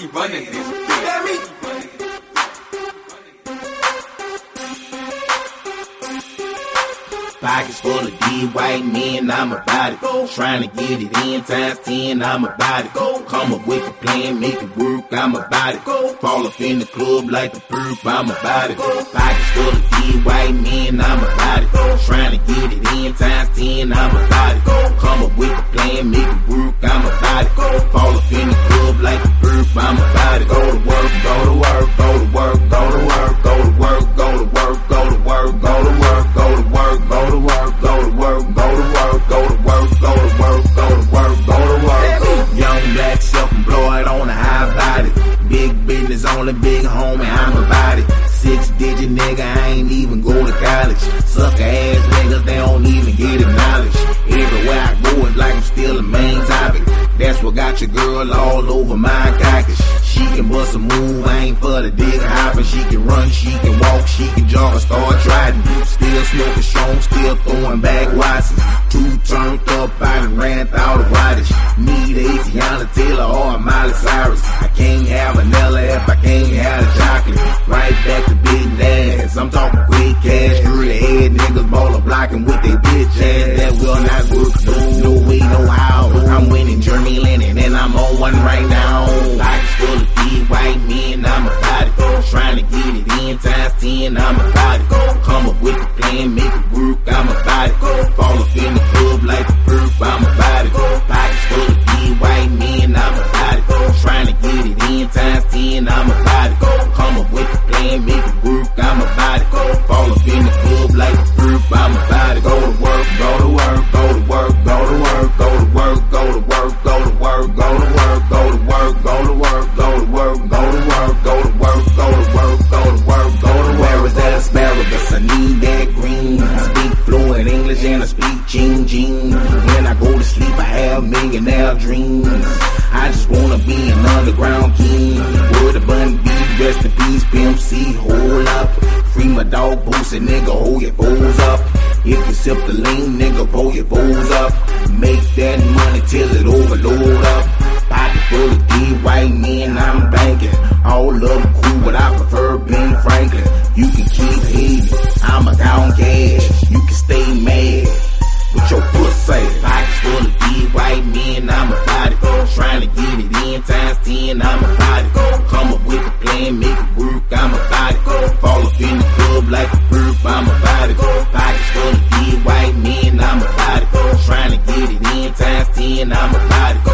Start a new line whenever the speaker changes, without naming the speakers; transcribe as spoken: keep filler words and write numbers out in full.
running this bitch.
Pockets full of D white men, I'm about it. Trying to get it in times ten, I'm about it. Come up with a plan, make it work, I'm about it. Fall up in the club like a perp, I'm about it. Pockets full of D white men, I'm about it. Trying to get it in times ten, I'm about it. Come up with a plan, make it work, I'm about it. Fall up in the club like a perp, I'm about it. Go to work, go to work, go to work, go to work, go to work, go to work, go to work, go to work, go to work, go to work, go to work, go to work, go to work, go to work, go to work, go to work. Young black self-employed on a high body. Big business only, big homie, I'm about it. Six digit nigga, I ain't even go to college. Sucker ass niggas, they don't even get acknowledged. Everywhere I go, it's like I'm still the main topic. That's what got your girl all over my cockage. She can bust a move, I ain't for the dig hopping. She can run, she can walk, she can jog or start trotting. Still smoking strong, still throwing back Watsons. Two turned up, I done ran out of wattage. Need a Tiana Taylor or a Miley Cyrus. I can't have vanilla if I can't have the chocolate. Right back to big ass, I'm talking quick cash. Early head niggas baller blocking with they bitch ass. That will not work, no, no way, no how. I'm winning Jeremy Lennon and I'm on one right now. Pockets full of deep white men, I'm about it. Trying to get it in times ten, I'm about it. Come up with a plan, make it work, I'm about it. Fall up in the club like a perp, I'm about it. Pockets full of deep white men, I'm about it. Trying to get it in times ten, I'm about it. Come up with a plan, make it work, I'm about it. Fall up in the club like a perp, I'm about it. Go to work, go to work, go to work, go to work, go to work, go to work, go to work, go to work, go to work, go to work, go to work, go to work, go to work, go to work, go to work, go to work. Where is that asparagus? I need that green. I speak fluent English and I speak ching ching. When I go to sleep, I have millionaire dreams. I just wanna be an underground king. Word of Bun B, rest in peace, Pimp C, hold up. Free my dog, Boosie, nigga, hold your foes up. If you sip the lean, nigga, pull your foes up. Make that money till it overload up. Pocket full of D white men, I'm banking. All of them cool, but I prefer Ben Franklin. You can keep hating, I'ma count cash. You can stay mad with your pussy. Pockets full of D white men, I'm about it. Trying to get it in times ten, I'm about it. Come up with a plan, make it work, I'm about it. Fall up in the club like a perp, I'm about it. Pockets full of D white men, I'm about it. Trying to get it in times ten, I'm about it.